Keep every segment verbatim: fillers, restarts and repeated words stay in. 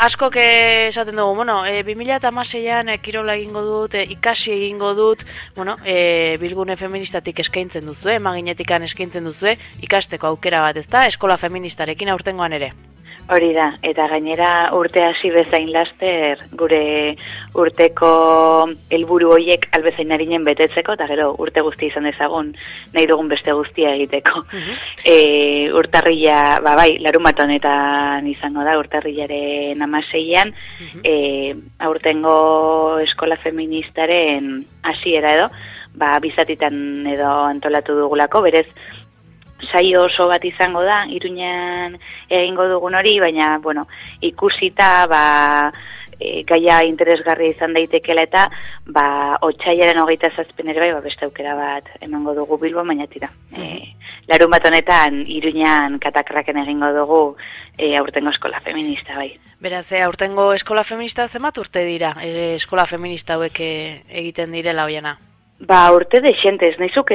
askok esaten dugu, bueno, e, bi mila hamaseian e, kirola egingo dut, e, ikasi egingo dut, bueno, e, bilgune feministatik eskaintzen duzu, emaginetikan eskaintzen duzu, ikasteko aukera bat, ezta? Eskola feministarekin aurtengoan ere. Hori da, eta gainera urte hasi bezain laster gure urteko helburu horiek albezain arinen betetzeko, eta gero urte guzti izan dezagun nahi dugun beste guztia egiteko. Uh-huh. E, urtarrila, ba bai, larunbat honetan izango da, urtarrilaren hamaseian, uh-huh. e, aurtengo eskola feministaren hasiera edo, ba bizatitan edo antolatu dugulako, berez, saio oso bat izango da, Iruñan egingo dugun hori, baina, bueno, ikusita, ba, e, gaia interesgarria izan daitekela eta, ba, otsailaren hogeita zazpen ere bai, ba, beste aukera bat emango dugu Bilbon, baina tira. E, larun bat honetan, Iruñan katakraken egingo dugu e, aurtengo eskola feminista, bai. Beraz, e, aurtengo eskola feminista zenbat urte dira, e, eskola feminista hauek e, egiten direla hoiana? Ba, urte dexentez, nahizuk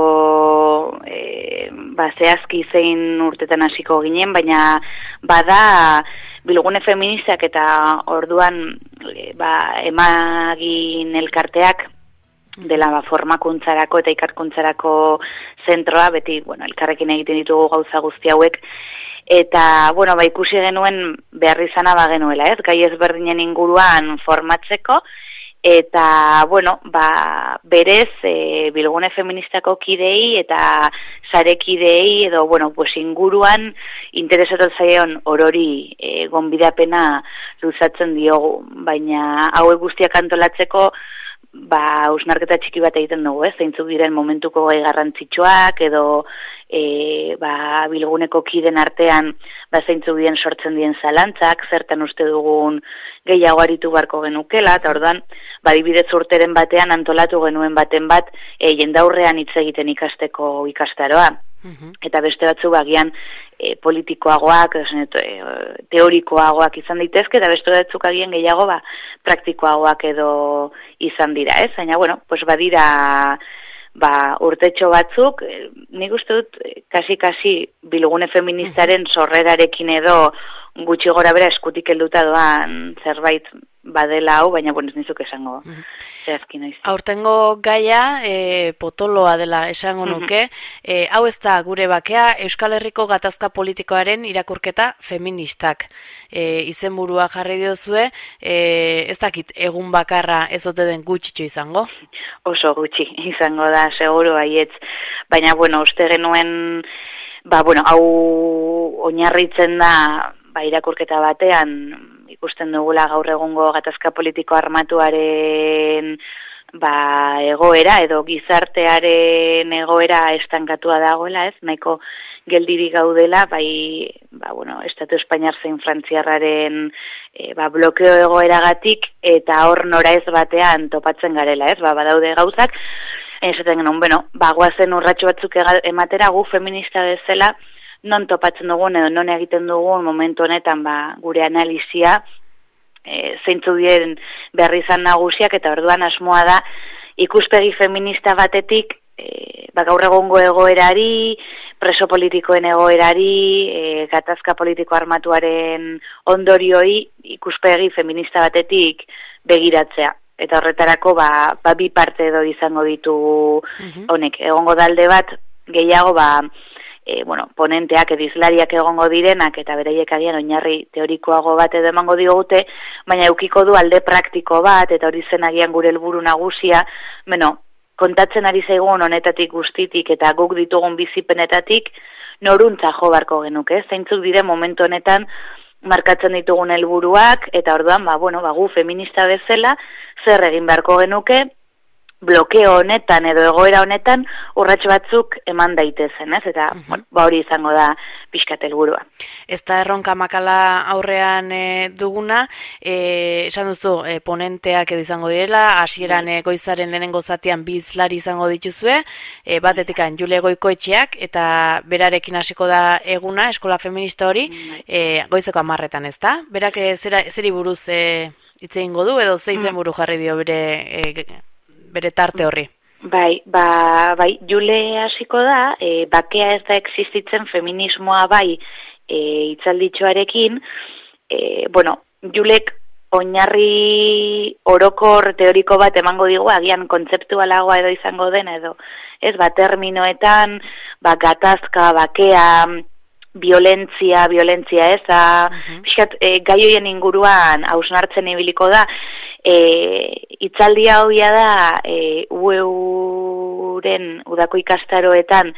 esango e, ba, zehazki zein urtetan hasiko ginen, baina bada bilgune feministak eta orduan e, ba, emagin elkarteak dela ba, formakuntzarako eta ikarkuntzarako zentroa, beti bueno, elkarrekin egiten ditugu gauza guzti hauek, eta bueno, ba, ikusi genuen behar izana ba genuela, ez? Gai ezberdinen inguruan formatzeko, eta, bueno, ba, berez, e, bilgune feministako kidei eta sarekidei edo, bueno, pues inguruan interesatu zaion orori e, gonbidapena luzatzen diogu, baina hauek guztiak antolatzeko, ba, hausnarketa txiki bat egiten dugu, ez? Zeintzuk diren momentuko gai garrantzitsuak edo e, ba, bilguneko kiden artean ba, zeintzuk diren sortzen dien zalantzak, zertan uste dugun gehiago aritu barko genukela, eta orduan, badibidez urteren batean antolatu genuen baten bat, e, jendaurrean hitz egiten ikasteko ikastaroa. Uh-huh. Eta beste batzu bagian e, politikoagoak, e, teorikoagoak izan daitezke, eta beste batzuk agian gehiago ba, praktikoagoak edo izan dira, ez? Baina, bueno, pues badira ba, urtetxo batzuk, e, nik uste dut, kasi-kasi bilgune feministaren sorrerarekin edo gutxi gora bera eskutik helduta doan zerbait badela hau, baina bueno, ez nizuk esango uh-huh. zehazki noiz. Aurtengo gaia e, potoloa dela esango nuke, uh-huh. e, hau ez da gure bakea Euskal Herriko gatazka politikoaren irakurketa feministak. E, izenburua jarri diozue, e, ez dakit egun bakarra ez ote den gutxitxo izango? Oso gutxi izango da, seguru baietz, baina bueno, uste genuen, ba bueno, hau oinarritzen da ba, irakurketa batean, ikusten dugula gaur egungo gatazka politiko armatuaren ba, egoera edo gizartearen egoera estankatua dagoela, ez? Nahiko geldiri gaudela, bai, ba, bueno, Estatu Espainiar zein Frantziarraren e, ba, blokeo egoeragatik eta hor nora ez batean topatzen garela, ez? Ba, badaude gauzak, esaten genuen, bueno, ba, guazen urratxo batzuk ematera gu feminista bezala, non topatzen dugun edo non egiten dugun momentu honetan ba, gure analizia e, zeintzu diren berri izan nagusiak eta orduan asmoa da ikuspegi feminista batetik e, ba, gaur egungo egoerari, preso politikoen egoerari, e, gatazka politiko armatuaren ondorioi ikuspegi feminista batetik begiratzea. Eta horretarako ba, ba bi parte edo izango ditu honek. Egongo dalde bat gehiago ba E, bueno, ponenteak edizlariak egongo direnak eta beraiek agian oinarri teorikoago bat edo emango digute, baina eukiko du alde praktiko bat eta hori zen agian gure helburu nagusia, bueno, kontatzen ari zaigun honetatik guztitik eta guk ditugun bizipenetatik noruntza jo barko genuke, zeintzuk dire momentu honetan markatzen ditugun helburuak eta orduan, ba, bueno, ba, gu feminista bezala zer egin beharko genuke, blokeo honetan edo egoera honetan urratxo batzuk eman daitezen, ez? Eta uh-huh. bueno, ba hori izango da pixkat helburua. Ez da erronka makala aurrean e, duguna, e, esan duzu e, ponenteak edo izango direla, hasieran e, goizaren lehenengo zatian bi hizlari izango dituzue, e, batetikan Jule Goikoetxeak eta berarekin hasiko da eguna eskola feminista hori, e, goizeko hamarretan, ez da? Berak e, zera, zeri buruz e, hitz egingo du edo zeizen buru jarri dio bere e, bere tarte horri. Bai, ba, bai, Jule hasiko da, e, bakea ez da existitzen feminismoa bai e, itzalditxoarekin, e, bueno, Julek oinarri orokor teoriko bat emango digu, agian kontzeptualagoa edo izango den edo, ez, ba, terminoetan, ba, gatazka, bakea, violentzia, violentzia eza, uh-huh. Piskat, e, gai hoien inguruan hausnartzen ibiliko da, e, itzaldi hauia da, e, U E U-ren udako ikastaroetan,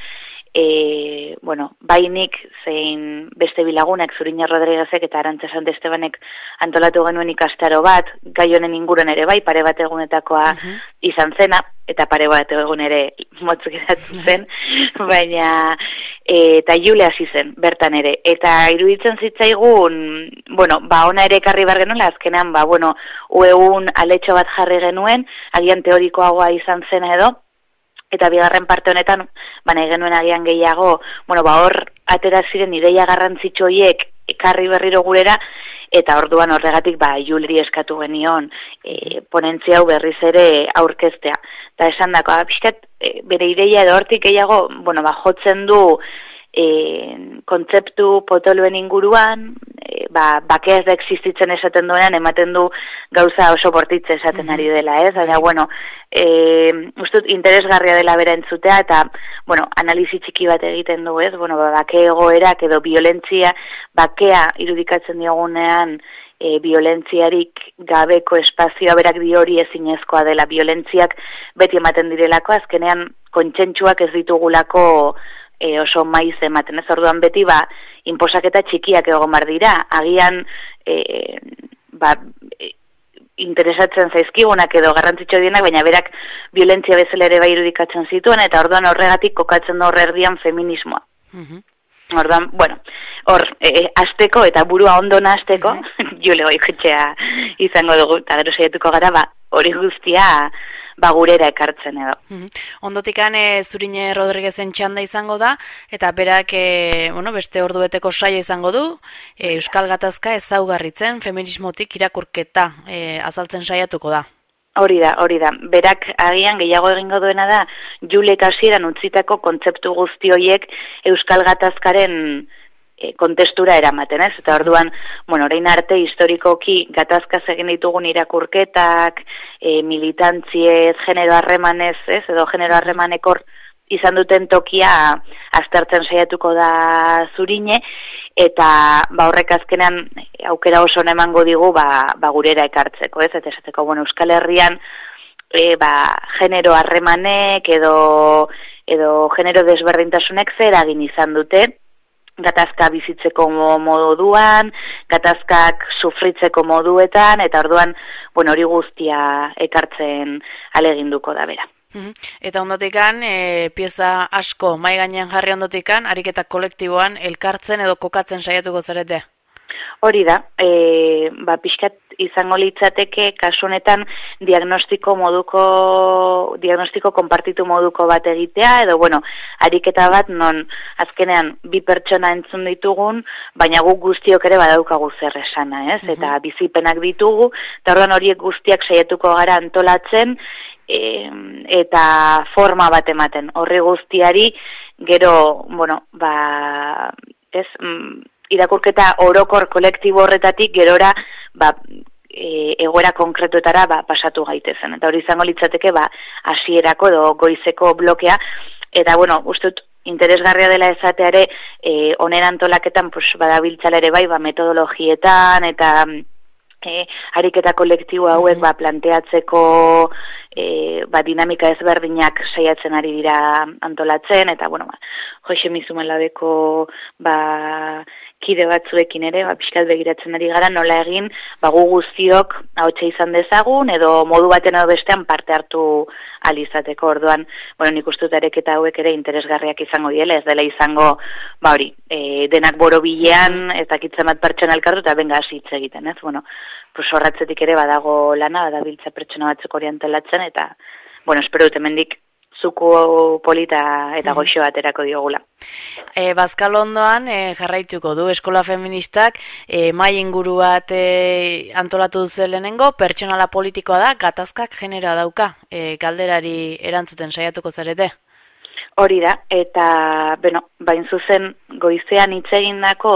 E, bueno, bainik zein beste bilagunak Zuriña Rodriguezek eta Arantza Sant Estebanek antolatu genuen ikastaro bat, gai honen inguruan ere bai, pare bat egunetakoa uh-huh. izan zena, eta pare bat egun ere motzuk edatzen zen, baina e, eta Jule hasi zen, bertan ere, eta iruditzen zitzaigun, bueno, ba ona ere ekarri bar genuen, azkenean, ba, bueno, U E U-n aletxo bat jarri genuen, agian teorikoagoa izan zen edo, eta bigarren parte honetan, baina genuen agian gehiago, bueno, ba hor atera ziren ideia garrantzitsu horiek ekarri berriro gurera, eta orduan horregatik ba Juleri eskatu genion e, ponentzia hau berriz ere aurkeztea. Eta esan dako, pixkat, e, bere ideia edo hortik gehiago, bueno, ba jotzen du e, kontzeptu potoloen inguruan, e, ba, bakea ez da existitzen esaten duenean, ematen du gauza oso bortitze esaten ari dela, ez? Baina, bueno, e, ustut interesgarria dela bera entzutea, eta, bueno, analizi txiki bat egiten du, ez? Bueno, ba, bake egoerak edo violentzia, bakea irudikatzen diogunean, e, violentziarik gabeko espazioa berak di hori ezinezkoa dela, violentziak beti ematen direlako, azkenean kontsentsuak ez ditugulako E, oso maiz ematen, ez orduan beti ba, inposaketa txikiak egon bar dira, agian e, ba, e, interesatzen zaizkigunak edo garrantzitsu dienak, baina berak violentzia bezala ere bai irudikatzen zituen, eta orduan horregatik kokatzen da horre erdian feminismoa. Uh-huh. Orduan, bueno, hor, e, azteko eta burua ondo nahazteko, uh-huh. Jule Goiketxea izango dugu, eta gero saiatuko gara, ba, hori guztia ba gurera ekartzen edo. Mm-hmm. Ondotikan e, Zuriñe Rodriguezen txanda izango da, eta berak e, bueno, beste ordueteko saio izango du, e, Euskal Gatazka ezaugarritzen, feminismotik irakurketa e, azaltzen saiatuko da. Hori da, hori da. Berak agian gehiago egingo duena da, Julek hasieran utzitako kontzeptu guzti horiek Euskal Gatazkaren E, kontestura eramaten, ez? Eta orduan, bueno, orain arte historikoki gatazkaz egin ditugun irakurketak, e, militantziez, genero harremanez, ez? Edo genero harremanekor izan duten tokia aztertzen saiatuko da Zuriñe, eta ba horrek azkenean aukera oso emango digu ba, ba gurera ekartzeko, ez? Eta esateko, bueno, Euskal Herrian e, ba, genero harremanek edo, edo genero desberdintasunek zer egin izan dute, gatazka bizitzeko moduan, gatazkak sufritzeko moduetan, eta orduan, bueno, hori guztia ekartzen aleginduko da bera. Eta ondotikan, e, pieza asko mai gainean jarri ondotikan, ariketa kolektiboan elkartzen edo kokatzen saiatuko zarete? Hori da, e, ba, pixkat izango litzateke kasu honetan diagnostiko moduko, diagnostiko konpartitu moduko bat egitea, edo, bueno, ariketa bat non azkenean bi pertsona entzun ditugun, baina guk guztiok ere badaukagu zer esana, ez? Uh-huh. Eta bizipenak ditugu, eta orduan horiek guztiak saiatuko gara antolatzen, e, eta forma bat ematen. Horri guztiari, gero, bueno, ba, ez, mm, irakurketa orokor kolektibo horretatik gerora ba, e, egoera konkretuetara ba, pasatu gaitezen. Eta hori izango litzateke ba, hasierako edo goizeko blokea. Eta, bueno, ustut interesgarria dela esateare e, onen antolaketan pues, badabiltzala ere bai ba, metodologietan eta e, ariketa kolektibo hauek ba, planteatzeko e, ba, dinamika ezberdinak saiatzen ari dira antolatzen. Eta, bueno, ba, Jose Mizumeladeko ba, kide batzuekin ere, ba, pixkat begiratzen ari gara, nola egin, ba, gu guztiok ahotsa izan dezagun, edo modu baten edo bestean parte hartu alizateko. Orduan, bueno, nik ustut ariketa hauek ere interesgarriak izango diela, ez dela izango, ba hori, e, denak borobilean, ez dakitzen bat pertsona elkartu, eta benga hasi hitz egiten, ez? Bueno, pues horratzetik ere badago lana, badabiltza pertsona batzuk orientalatzen, eta, bueno, espero dut hemendik zuku polita eta goxo aterako diogula. E, Bazkal ondoan e, jarraituko du Eskola Feministak e, mai inguru bat e, antolatu duzu lehenengo, pertsonala politikoa da, gatazkak generoa dauka, e, galderari erantzuten saiatuko zarete? Hori da, eta, bueno, bain zuzen goizean hitz egindako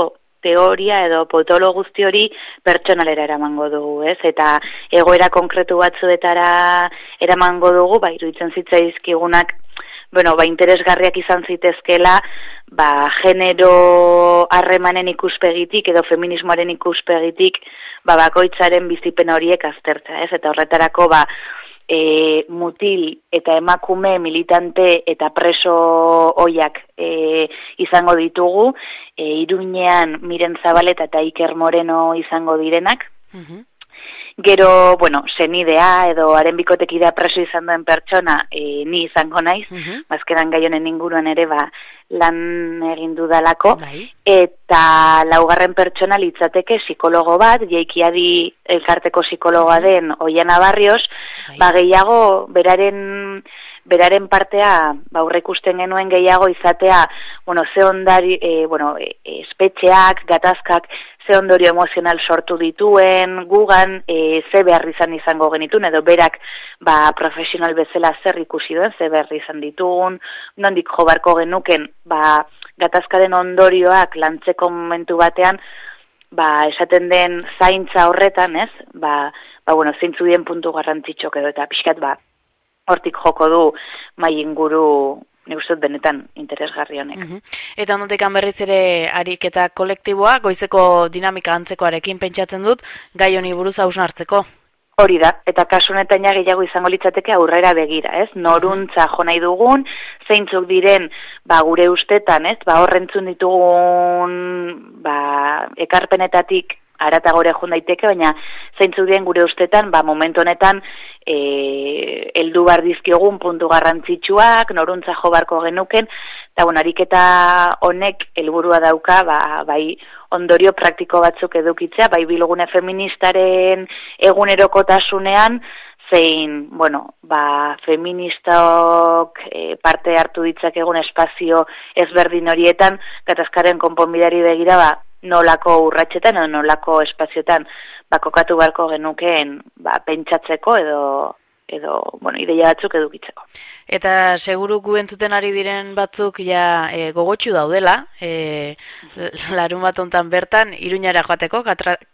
teoria edo potolo guzti hori pertsonalera eramango dugu, ez? Eta egoera konkretu batzuetara eramango dugu, ba, iruditzen zitzaizkigunak, bueno, ba, interesgarriak izan zitezkela, ba, genero harremanen ikuspegitik edo feminismoaren ikuspegitik, ba, bakoitzaren bizipen horiek aztertza, ez? Eta horretarako, ba, e, mutil eta emakume militante eta preso oiak e, izango ditugu, e, Iruñean Miren Zabaleta eta Iker Moreno izango direnak. Uh-huh. Gero, bueno, senidea edo haren bikotekidea preso izan duen pertsona e, ni izango naiz, uh-huh. Bazkeran gai honen inguruan ere ba, lan egin dudalako, bai. Eta laugarren pertsona litzateke psikologo bat, Jeikiadi elkarteko psikologoa den Oiana Barrios, bai. Ba gehiago beraren beraren partea ba aurreikusten genuen gehiago izatea, bueno, ze ondari, e, bueno, e, espetxeak, gatazkak, ze ondorio emozional sortu dituen, gugan, e, ze behar izan izango genitun, edo berak ba, profesional bezala zer ikusi duen, ze behar izan ditugun, nondik jo barko genuken, ba, gatazkaren ondorioak lantzeko momentu batean, ba, esaten den zaintza horretan, ez? Ba, ba bueno, zeintzu dien puntu garrantzitsok edo, eta pixkat, ba, hortik joko du mai inguru nik uste benetan interesgarri honek. Uh-huh. Eta ondotik berriz ere ariketa kolektiboa, goizeko dinamika antzekoarekin pentsatzen dut, gai honi buruz hausnartzeko. Hori da, eta kasu honetan ja gehiago izango litzateke aurrera begira, ez? Noruntza jo nahi dugun, zeintzuk diren, ba, gure ustetan, ez? Ba, horrentzun ditugun, ba, ekarpenetatik aratagore joan daiteke, baina zeintzuk diren gure ustetan, ba, momentu honetan, e, eldu bar dizkiogun puntu garrantzitsuak, noruntza jo barko genuken, eta bueno, ariketa honek helburua dauka, ba, bai ondorio praktiko batzuk edukitzea, bai bilgune feministaren egunerokotasunean, zein, bueno, ba, feministok e, parte hartu ditzak egun espazio ezberdin horietan, gatazkaren konponbidari begira, ba, nolako urratxetan edo nolako espazioetan bakokatu barko genukeen ba, pentsatzeko edo, edo bueno, ideia batzuk edukitzeko. Eta seguru gu entzuten ari diren batzuk ja e, gogotxu daudela, e, larun bat hontan bertan, Iruñara joateko,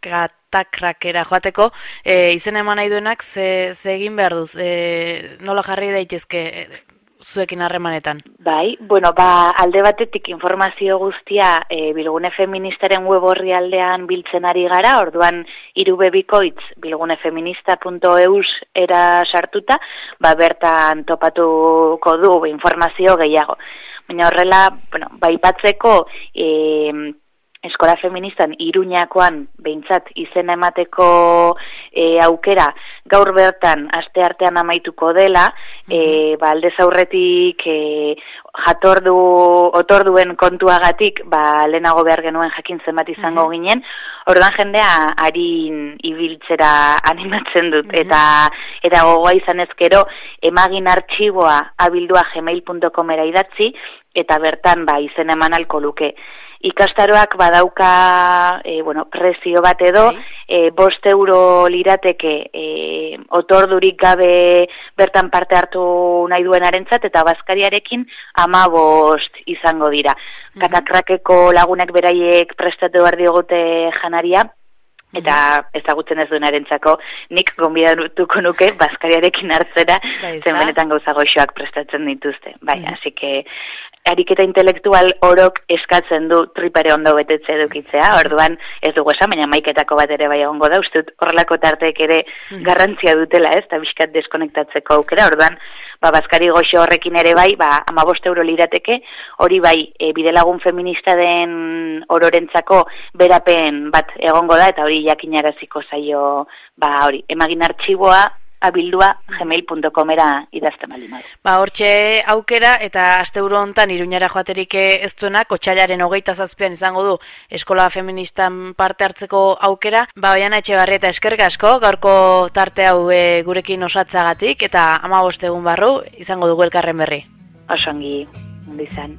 katakrakera joateko, e, izen eman nahi duenak ze, ze egin behar duz, e, nola jarri daitezke e, zuekin harremanetan? Bai, bueno, ba, alde batetik informazio guztia e, bilgune feministaren web horri aldean biltzen ari gara, orduan irubebikoitz bilgunefeminista punto eus era sartuta, ba, bertan topatuko du informazio gehiago. Baina horrela, bueno, baipatzeko e, Eskola Feministan Iruñakoan behintzat izena emateko e, aukera gaur bertan aste artean amaituko dela, e, ba, aldez aurretik e, jatordu, otorduen kontuagatik, ba, lehenago behar genuen jakin zenbat izango ginen, orduan jendea harin ibiltzera animatzen dut, eta eta gogoa izan ezkero, emagin artxiboa abildua gmail punto comera idatzi, eta bertan ba, izen eman alko luke. Ikastaroak badauka e, bueno, prezio bat edo, e, bost euro lirateke e, otordurik gabe bertan parte hartu nahi duenarentzat, eta bazkariarekin ama bost izango dira. Uh-huh. Katakrakeko lagunek beraiek prestatu behar diogote janaria, eta ezagutzen ez duenarentzako nik gonbidatuko nuke bazkariarekin hartzera, zen benetan gauza goxoak prestatzen dituzte. Bai, uh-huh. Así que ariketa intelektual orok eskatzen du tripare ondo betetze edukitzea, orduan ez dugu esan, baina maiketako bat ere bai egongo da, uste dut horrelako tarteek ere garrantzia dutela, ez, eta bizkat deskonektatzeko aukera, orduan, ba, bazkari goxo horrekin ere bai, ba, amabost euro lirateke, hori bai, e, bidelagun feminista den ororentzako berapen bat egongo da, eta hori jakinaraziko zaio, ba, hori, emagin artxiboa, abildua gmail punto comera idazten bali madu. Ba, hortxe aukera, eta asteburu hontan Iruñara joaterik ez duenak, otsailaren hogeita zazpian izango du Eskola Feministan parte hartzeko aukera. Ba, Oiana Etxebarrieta eskerrik asko, gaurko tarte hau e, gurekin osatzagatik, eta hamabost egun barru izango dugu elkarren berri. Osongi, ondo izan.